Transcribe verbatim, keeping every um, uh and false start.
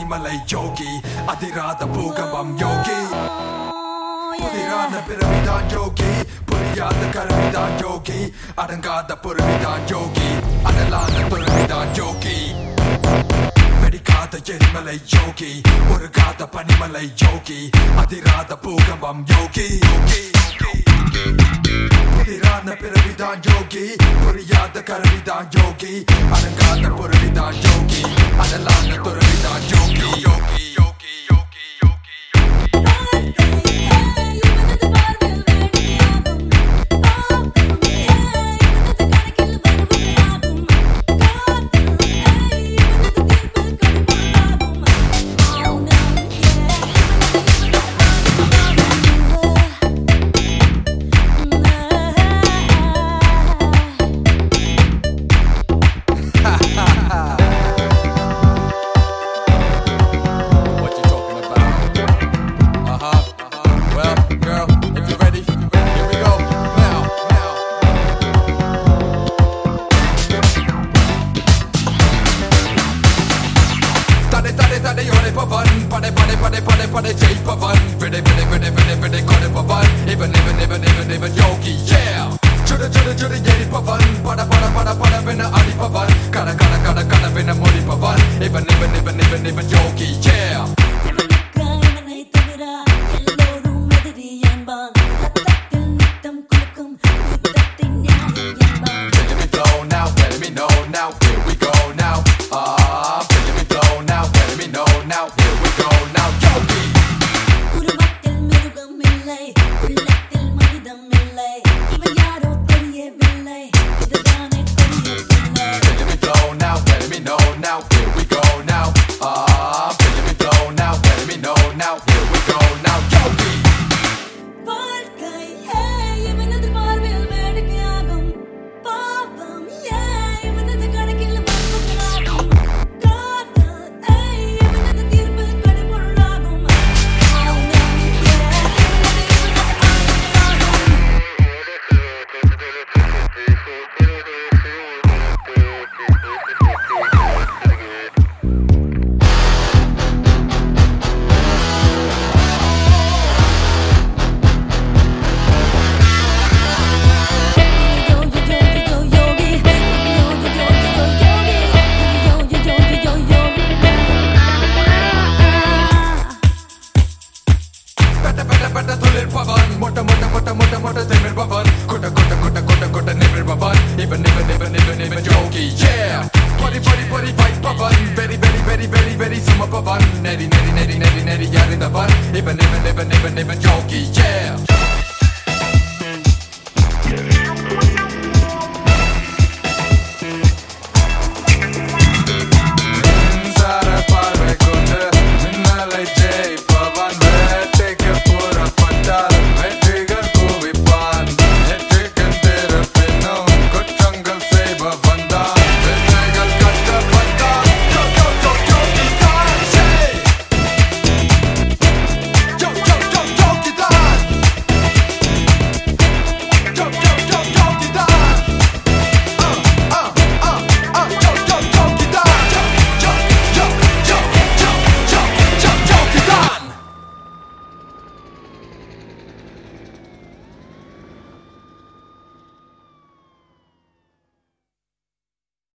பனிமலை யோகி அதிராத பூகம்பம் யோகி புதிரான பிறவிதான் யோகி புரியாத கருவிதான் யோகி அடங்காத பொருவிதான் யோகி அடலான துறவிதான் யோகி வெடிக்காத எரிமலை யோகி ஒரு காத பனிமலை யோகி அதிராத பூகம்பம் யோகி புதிரான பிறவிதான் யோகி புரியாத கருவிதான் யோகி அடங்காத பொருவிதான் யோகி அடலான துறவிதான் யோகி யோகி யோகி யோகி Pade pade pade pade pade jai pavan vede vede vede vede vede kode pavan even even even even even yogi yeah chuda chuda chuda yeri pavan pada pada pada pada vena adi pavan kana kana kana kana vena modi pavan even even even even even yogi yeah Mota mota mota mota mota demir pavan kota kota kota kota kota never pavan even even even even even yogi yeah pari pari pari fight pavan very very very very very suma pavan neri neri neri neri neri yari davan even even even even even yogi yeah